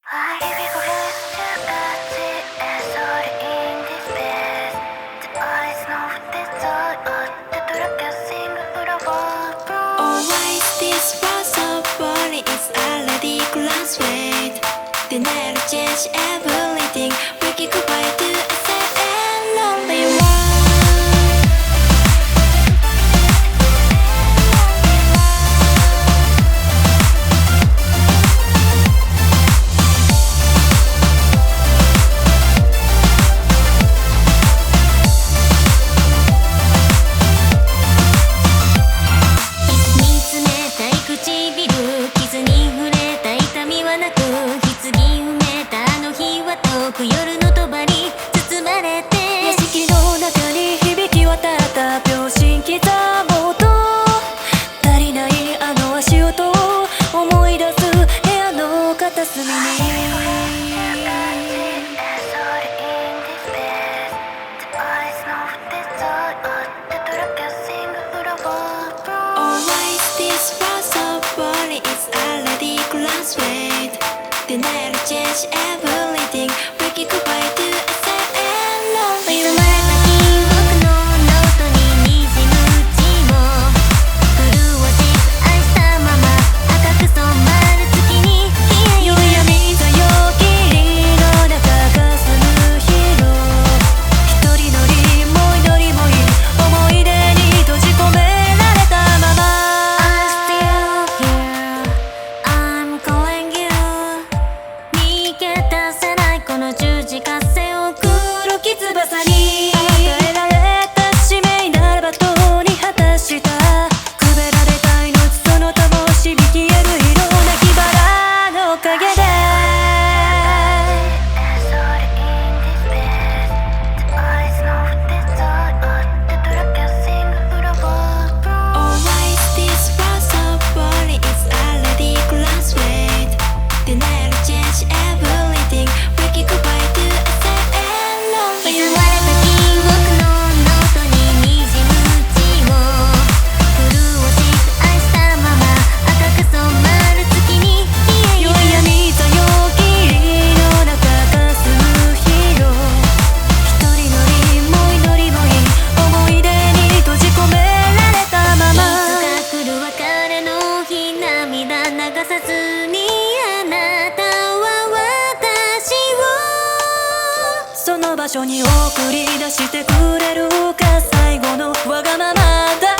Why did we go in this space? The eyes know this all the drug Always this was so boring, it's already graduate. They never change everything. We can goodbye to a sad and lonely world. 夜の帳に包まれて屋敷の中に響き渡った秒針刻もうと足りないあの足音を思い出す部屋の片隅にAlways this was so boring, it's already graduate. They never change everything. We can goodbye to a sad and lonely world. 記憶のノートに滲む血も狂わしく愛したまま赤く染まる月に消えゆく夜闇さよ霧の中霞む日の一人乗りもう一人もいい思い出に閉じ込められたまま I'm still here, I'm calling you 逃げ出せないこの十字架背を黒き翼に与えられた使命ならばとに果たしたくべられた命その灯響き得る色なきバラのおかげでAlways this was so boring, it's already graduate. They never change everything. We can goodbye to a sad and lonely 刻まれた記憶のノートに滲む血を狂わしく愛したまま赤く染まる月に消えゆ夜く闇さよ霧の中霞む日の一人乗りもう一人もいい思い出に閉じ込められたままいつか来る別れの日涙流さずにあなたは私をその場所に送り出してくれるか最後のわがままだ